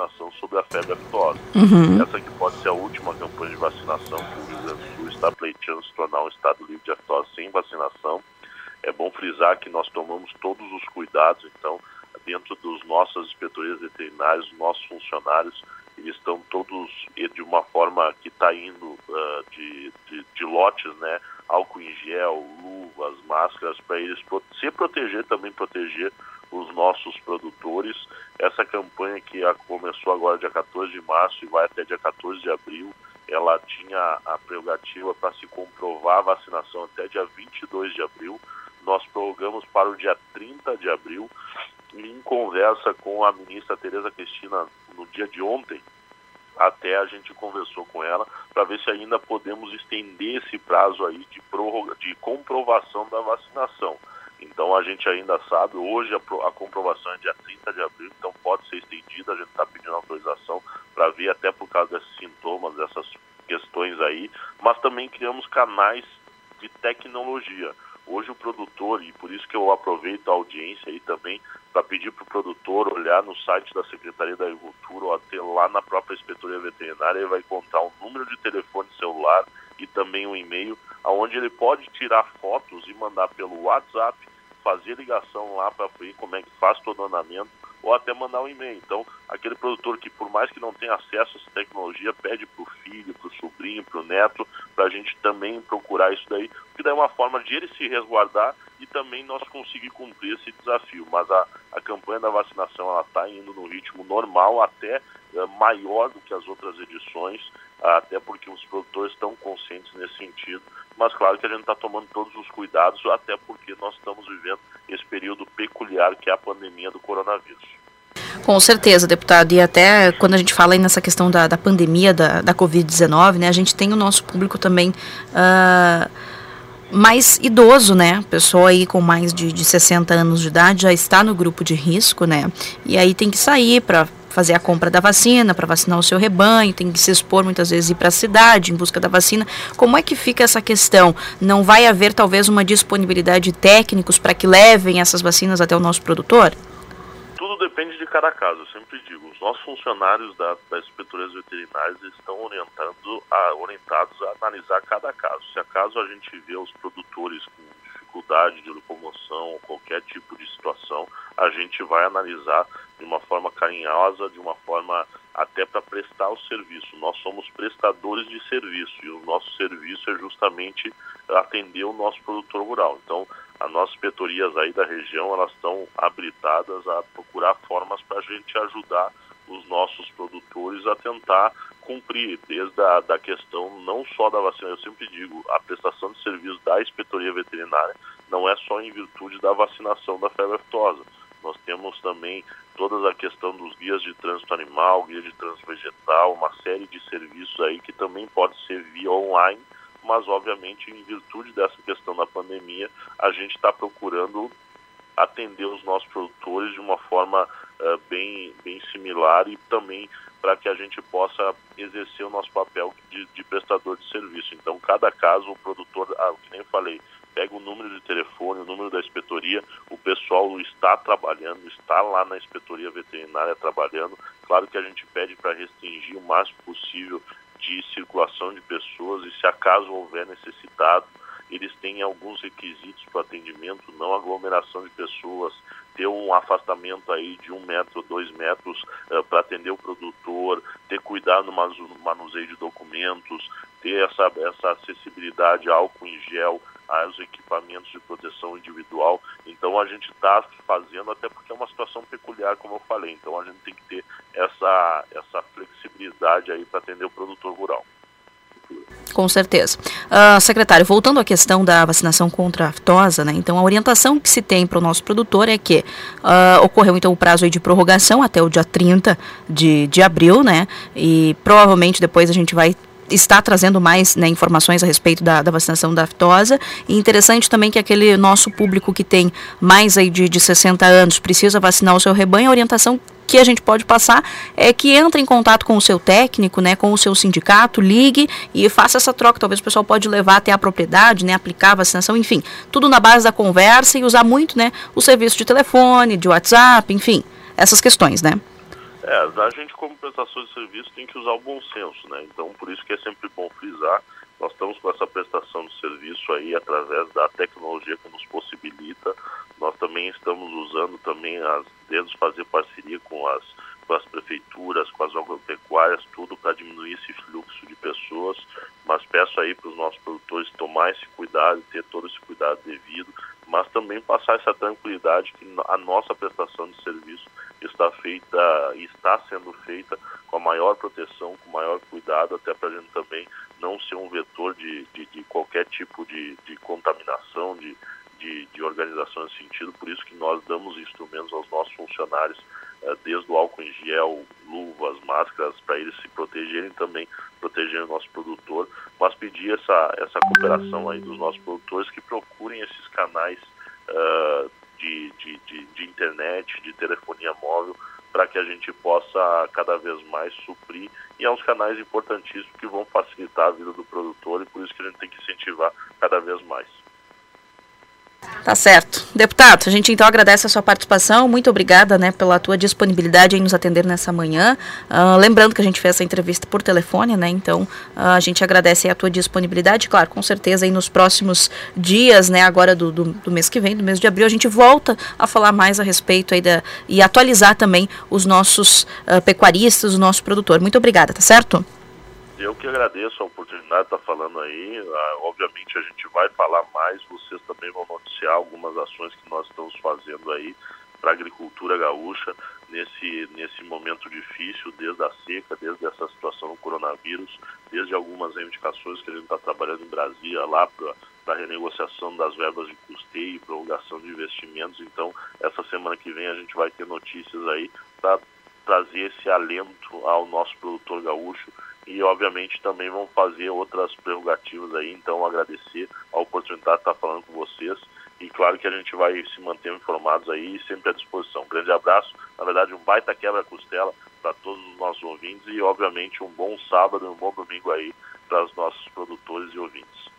vacinação sobre a febre aftosa. Essa que pode ser a última campanha de vacinação que o Rio Grande do Sul está pleiteando se tornar um estado livre de aftosa sem vacinação. É bom frisar que nós tomamos todos os cuidados, então, dentro das nossas inspetorias veterinárias, os nossos funcionários, eles estão todos de uma forma que está indo de lotes, né? Álcool em gel, luvas, máscaras, para eles se proteger, também proteger os nossos produtores. Essa campanha que começou agora dia 14 de março e vai até dia 14 de abril, ela tinha a prerrogativa para se comprovar a vacinação até dia 22 de abril. Nós prorrogamos para o dia 30 de abril. Em conversa com a ministra Tereza Cristina no dia de ontem, até a gente conversou com ela para ver se ainda podemos estender esse prazo aí de comprovação da vacinação. Então a gente ainda sabe, hoje a comprovação é dia 30 de abril, então pode ser estendida, a gente está pedindo autorização para ver até por causa desses sintomas, dessas questões aí, mas também criamos canais de tecnologia. Hoje o produtor, e por isso que eu aproveito a audiência aí também, para pedir para o produtor olhar no site da Secretaria da Agricultura ou até lá na própria Inspetoria Veterinária, ele vai encontrar um número de telefone celular e também um e-mail, onde ele pode tirar fotos e mandar pelo WhatsApp, fazer ligação lá para ver como é que faz todo o andamento, ou até mandar um e-mail. Então, aquele produtor que, por mais que não tenha acesso a essa tecnologia, pede para o filho, para o sobrinho, para o neto, para a gente também procurar isso daí, porque daí é uma forma de ele se resguardar e também nós conseguir cumprir esse desafio. Mas a campanha da vacinação, ela está indo no ritmo normal, até maior do que as outras edições, até porque os produtores estão conscientes nesse sentido, mas claro que a gente está tomando todos os cuidados, até porque nós estamos vivendo esse período peculiar que é a pandemia do coronavírus. Com certeza, deputado, e até quando a gente fala aí nessa questão da pandemia da Covid-19, né, a gente tem o nosso público também mais idoso, né, pessoa aí com mais de 60 anos de idade já está no grupo de risco, né, e aí tem que sair para fazer a compra da vacina, para vacinar o seu rebanho, tem que se expor muitas vezes ir para a cidade em busca da vacina. Como é que fica essa questão? Não vai haver talvez uma disponibilidade de técnicos para que levem essas vacinas até o nosso produtor? Tudo depende de cada caso, eu sempre digo. Os nossos funcionários das inspetorias veterinárias estão orientados a analisar cada caso. Se acaso a gente vê os produtores com dificuldade de locomoção ou qualquer tipo de situação, a gente vai analisar de uma forma carinhosa, de uma forma até para prestar o serviço. Nós somos prestadores de serviço e o nosso serviço é justamente atender o nosso produtor rural. Então, as nossas inspetorias aí da região, elas estão habilitadas a procurar formas para a gente ajudar os nossos produtores a tentar cumprir, desde a questão não só da vacina. Eu sempre digo, a prestação de serviço da inspetoria veterinária não é só em virtude da vacinação da febre aftosa. Nós temos também toda a questão dos guias de trânsito animal, guia de trânsito vegetal, uma série de serviços aí que também pode ser via online, mas obviamente em virtude dessa questão da pandemia, a gente está procurando atender os nossos produtores de uma forma bem similar e também para que a gente possa exercer o nosso papel de prestador de serviço. Então, cada caso, o produtor, que nem eu falei, pega o número de telefone, o número da inspetoria, o pessoal está trabalhando, está lá na inspetoria veterinária trabalhando. Claro que a gente pede para restringir o máximo possível de circulação de pessoas e se acaso houver necessidade, eles têm alguns requisitos para atendimento, não aglomeração de pessoas, ter um afastamento aí de 1 metro, 2 metros para atender o produtor, ter cuidado no manuseio de documentos, ter essa acessibilidade a álcool em gel, aos equipamentos de proteção individual. Então a gente está fazendo, até porque é uma situação peculiar, como eu falei, então a gente tem que ter essa flexibilidade aí para atender o produtor rural. Com certeza. Secretário, voltando à questão da vacinação contra a aftosa, né? Então a orientação que se tem para o nosso produtor é que ocorreu então o prazo aí de prorrogação até o dia 30 de abril, né? E provavelmente depois a gente vai está trazendo mais, né, informações a respeito da vacinação da aftosa. E interessante também que aquele nosso público que tem mais aí de 60 anos precisa vacinar o seu rebanho, a orientação que a gente pode passar é que entre em contato com o seu técnico, né, com o seu sindicato, ligue e faça essa troca. Talvez o pessoal pode levar até a propriedade, né, aplicar a vacinação, enfim, tudo na base da conversa e usar muito, né, o serviço de telefone, de WhatsApp, enfim, essas questões, né? A gente como prestação de serviço tem que usar o bom senso, né? Então, por isso que é sempre bom frisar, nós estamos com essa prestação de serviço aí através da tecnologia que nos possibilita. Nós também estamos usando também, desde fazer parceria com as prefeituras, com as agropecuárias, tudo para diminuir esse fluxo de pessoas, mas peço aí para os nossos produtores tomar esse cuidado, ter todo esse cuidado devido, mas também passar essa tranquilidade que a nossa prestação de serviço está sendo feita com a maior proteção, com o maior cuidado, até para a gente também não ser um vetor de qualquer tipo de contaminação, de organização nesse sentido. Por isso que nós damos instrumentos aos nossos funcionários, desde o álcool em gel, luvas, máscaras, para eles se protegerem também, protegerem o nosso produtor, mas pedir essa cooperação aí dos nossos produtores que procurem esses canais de internet, de telefonia móvel, para que a gente possa cada vez mais suprir, e é uns canais importantíssimos que vão facilitar a vida do produtor, e por isso que a gente tem que incentivar cada vez mais. Tá certo. Deputado, a gente então agradece a sua participação, muito obrigada, né, pela tua disponibilidade em nos atender nessa manhã. Lembrando que a gente fez essa entrevista por telefone, né, então a gente agradece a tua disponibilidade, claro, com certeza aí nos próximos dias, né, agora do mês que vem, do mês de abril, a gente volta a falar mais a respeito aí e atualizar também os nossos pecuaristas, o nosso produtor. Muito obrigada, tá certo? Eu que agradeço a oportunidade de estar falando aí. Obviamente a gente vai falar mais, vocês também vão noticiar algumas ações que nós estamos fazendo aí para a agricultura gaúcha nesse momento difícil, desde a seca, desde essa situação do coronavírus, desde algumas reivindicações que a gente está trabalhando em Brasília lá para a renegociação das verbas de custeio e prorrogação de investimentos. Então, essa semana que vem a gente vai ter notícias aí para trazer esse alento ao nosso produtor gaúcho, e obviamente também vão fazer outras prerrogativas aí. Então agradecer a oportunidade de estar falando com vocês, e claro que a gente vai se manter informados aí e sempre à disposição. Um grande abraço, na verdade um baita quebra-costela para todos os nossos ouvintes, e obviamente um bom sábado e um bom domingo aí para os nossos produtores e ouvintes.